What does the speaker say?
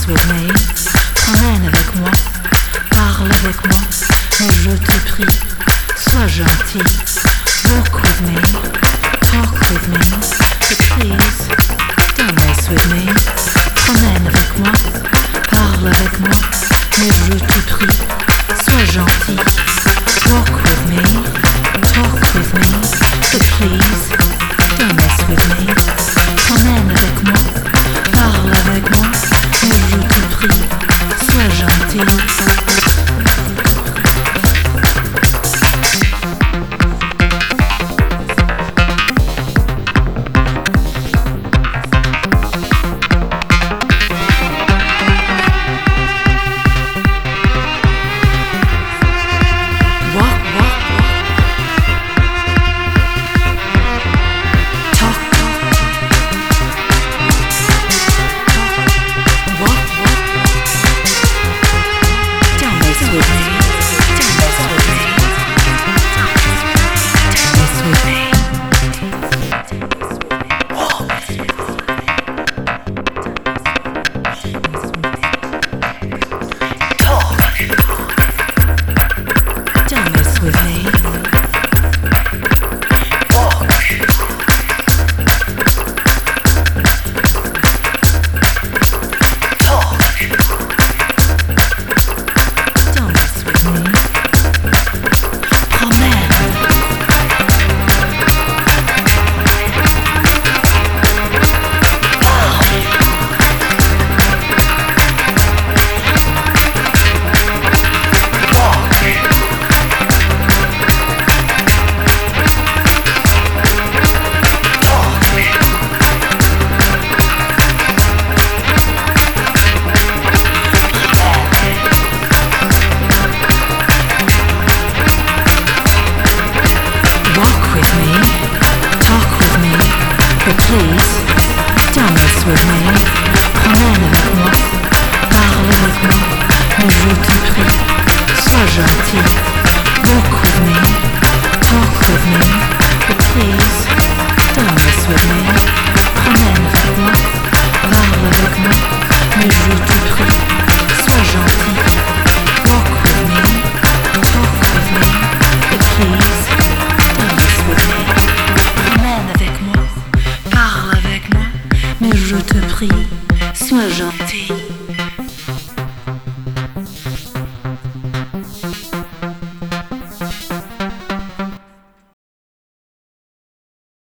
with me, promène avec moi, parle avec moi, mais je te prie, sois gentil. Walk with me, talk with me, but please, don't mess with me. Promène avec moi, parle avec moi, mais je te prie, sois gentil. Walk with me, talk with me, but please, don't mess with me. Promène avec moi, parle avec moi, mais je te prie, sois gentil. Please, don't mess with me. Promène avec moi, parle avec moi, mais je te prie, sois gentil. Walk with me, talk with me, but please, don't mess with me. Promène avec moi, parle avec moi, mais je te prie,